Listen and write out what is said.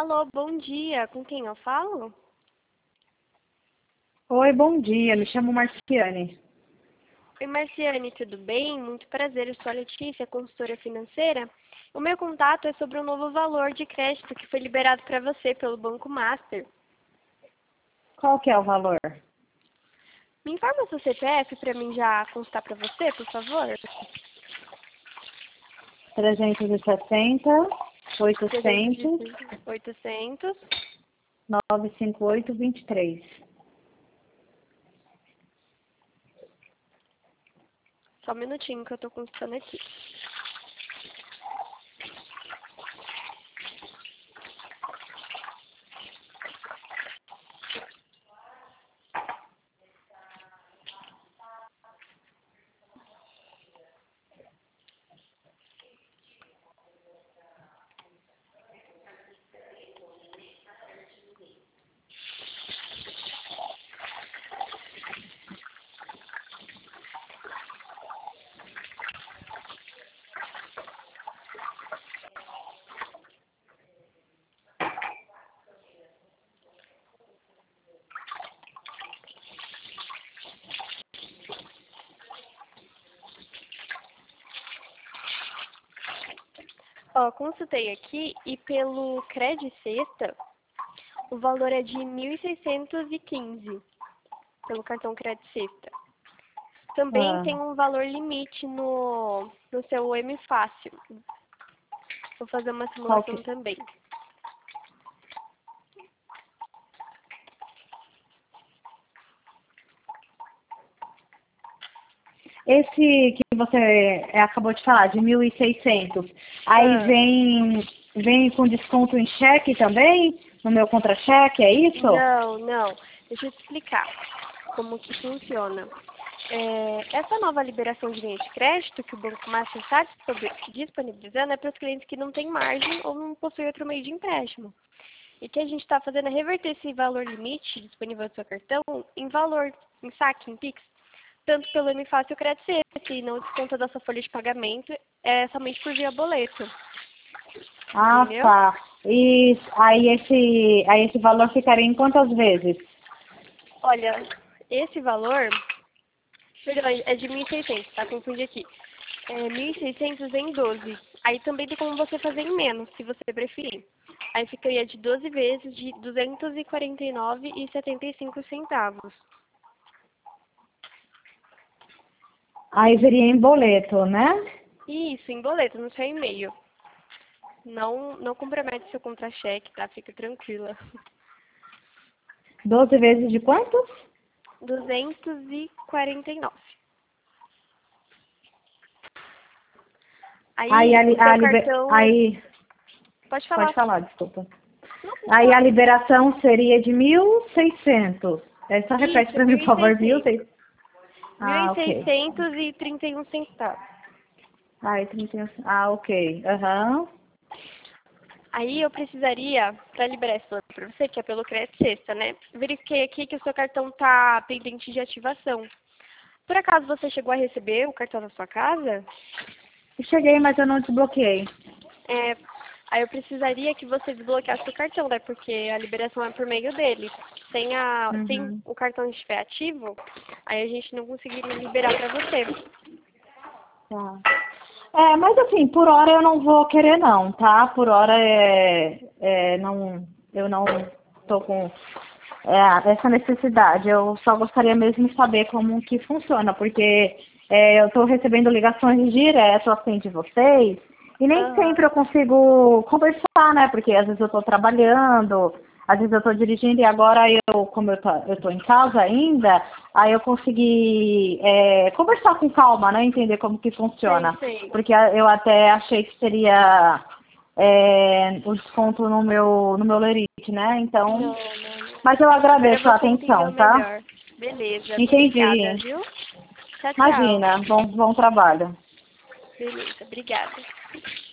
Alô, bom dia. Com quem eu falo? Oi, bom dia. Me chamo Marciane. Oi, Marciane, tudo bem? Muito prazer. Eu sou a Letícia, consultora financeira. O meu contato é sobre um novo valor de crédito que foi liberado para você pelo Banco Master. Qual que é o valor? Me informa seu CPF para mim já constar para você, por favor? 360 800 800. 958 23. Só um minutinho que eu estou consultando aqui. Ó, consultei aqui e pelo Credit Sexta, o valor é de 1.615 pelo cartão Credit Sexta. Também Ah, tem um valor limite no seu M Fácil. Vou fazer uma qual simulação que... também. Esse que você acabou de falar, de 1.600, aí Ah, vem com desconto em cheque também? No meu contra-cheque, é isso? não. Deixa eu te explicar como que funciona. Essa nova liberação de linha de crédito que o Banco Master está disponibilizando é para os clientes que não têm margem ou não possuem outro meio de empréstimo. E o que a gente está fazendo é reverter esse valor limite disponível do seu cartão em valor, em saque, em Pix, tanto pelo MFácil Credit Sexta, e não desconta da sua folha de pagamento, é somente por via boleto. Ah, Entendeu? tá. E aí esse valor ficaria em quantas vezes? Olha, esse valor, perdão, é de 1.600, tá? Confundi aqui. 1.600 em 12. Aí também tem como você fazer em menos, se você preferir. Aí ficaria de 12 vezes de 249,75 centavos. Aí viria em boleto, né? Isso, em boleto, no seu e-mail. Não compromete seu contra-cheque, tá? Fica tranquila. 12 vezes de quanto? 249. Aí, Aí o seu cartão... aí, Pode pode falar. falar, desculpa. Não, pode Aí a falar. liberação seria de 1.600. Só repete Isso, para mim, por favor, 1.600. 1.600. Mil Ah, e ok. seiscentos e trinta e um centavos. Aí, 31. Ah, ok. Aham. Aí eu precisaria, para liberar esse valor para você, que é pelo Credit Sexta, né? Verifiquei aqui que o seu cartão está pendente de ativação. Por acaso você chegou a receber o cartão na sua casa? Cheguei, mas eu não desbloqueei. É, aí eu precisaria que você desbloqueasse o cartão, né? Porque a liberação é por meio dele. Sem Uhum. o cartão estiver ativo, aí a gente não conseguiria liberar para você. Tá. Mas assim, por hora eu não vou querer não, tá? Por hora não, eu não tô com essa necessidade. Eu só gostaria mesmo de saber como que funciona, porque eu estou recebendo ligações direto assim de vocês e nem Aham. sempre eu consigo conversar, né? Porque às vezes eu estou trabalhando, às vezes eu estou dirigindo e agora como eu tô em casa ainda, aí eu consegui conversar com calma, né? Entender como que funciona. Sei. Porque eu até achei que seria o desconto no meu lerite, né? Então, Não. mas eu Agora agradeço a você entendeu atenção, tá? melhor. Beleza. Obrigada, Entendi. viu? Tchau, tchau. Imagina, bom trabalho. Beleza. Obrigada.